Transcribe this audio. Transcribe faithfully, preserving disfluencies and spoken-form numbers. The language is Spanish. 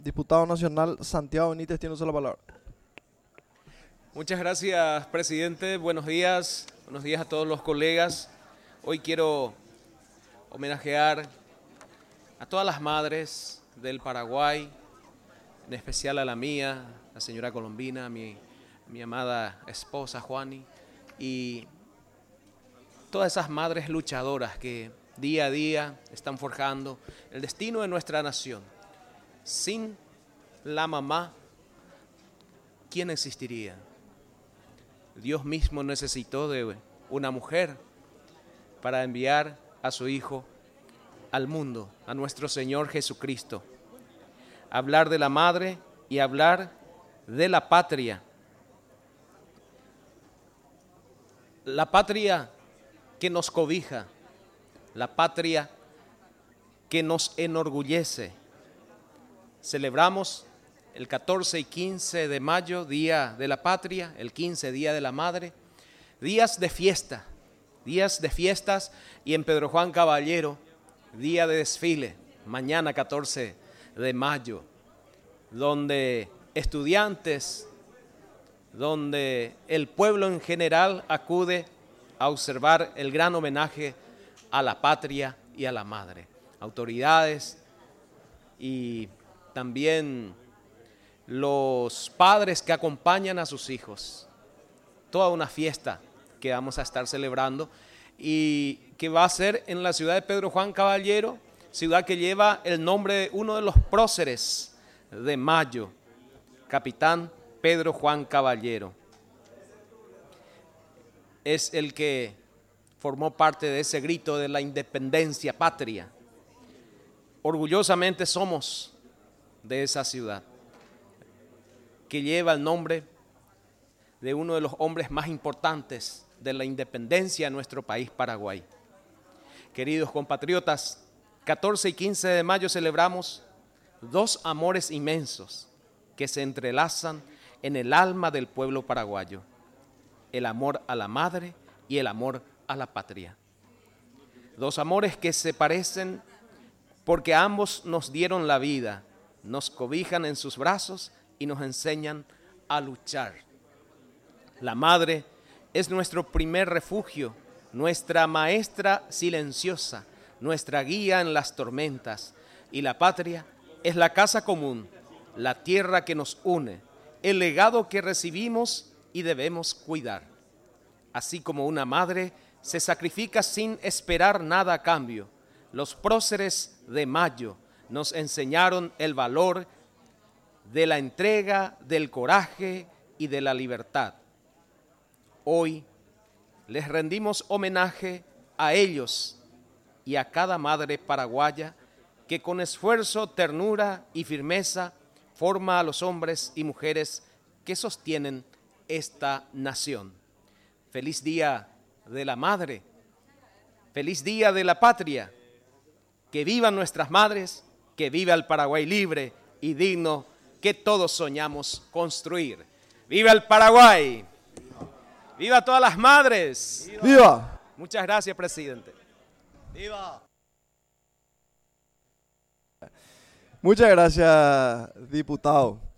Diputado Nacional Santiago Benítez tiene usted la palabra. Muchas gracias, presidente. Buenos días. Buenos días a todos los colegas. Hoy quiero homenajear a todas las madres del Paraguay, en especial a la mía, la señora Colombina, a mi, a mi amada esposa Juani, y todas esas madres luchadoras que día a día están forjando el destino de nuestra nación. Sin la mamá, ¿quién existiría? Dios mismo necesitó de una mujer para enviar a su Hijo al mundo, a nuestro Señor Jesucristo. Hablar de la madre y hablar de la patria. La patria que nos cobija, la patria que nos enorgullece. Celebramos el catorce y quince de mayo, Día de la Patria, el quince, Día de la Madre, días de fiesta, días de fiestas, y en Pedro Juan Caballero, día de desfile, mañana catorce de mayo, donde estudiantes, donde el pueblo en general acude a observar el gran homenaje a la patria y a la madre. Autoridades y también los padres que acompañan a sus hijos. Toda una fiesta que vamos a estar celebrando y que va a ser en la ciudad de Pedro Juan Caballero, ciudad que lleva el nombre de uno de los próceres de Mayo, capitán Pedro Juan Caballero. Es el que formó parte de ese grito de la independencia patria. Orgullosamente somos de esa ciudad, que lleva el nombre de uno de los hombres más importantes de la independencia de nuestro país, Paraguay. Queridos compatriotas, catorce y quince de mayo celebramos dos amores inmensos que se entrelazan en el alma del pueblo paraguayo: el amor a la madre y el amor a la patria. Dos amores que se parecen porque ambos nos dieron la vida, nos cobijan en sus brazos y nos enseñan a luchar. La madre es nuestro primer refugio, nuestra maestra silenciosa, nuestra guía en las tormentas, y la patria es la casa común, la tierra que nos une, el legado que recibimos y debemos cuidar. Así como una madre se sacrifica sin esperar nada a cambio, los próceres de Mayo nos enseñaron el valor de la entrega, del coraje y de la libertad. Hoy les rendimos homenaje a ellos y a cada madre paraguaya que con esfuerzo, ternura y firmeza forma a los hombres y mujeres que sostienen esta nación. Feliz Día de la Madre, feliz Día de la Patria. Que vivan nuestras madres, que viva el Paraguay libre y digno que todos soñamos construir. ¡Viva el Paraguay! ¡Viva todas las madres! ¡Viva! ¡Viva! Muchas gracias, presidente. ¡Viva! Muchas gracias, diputado.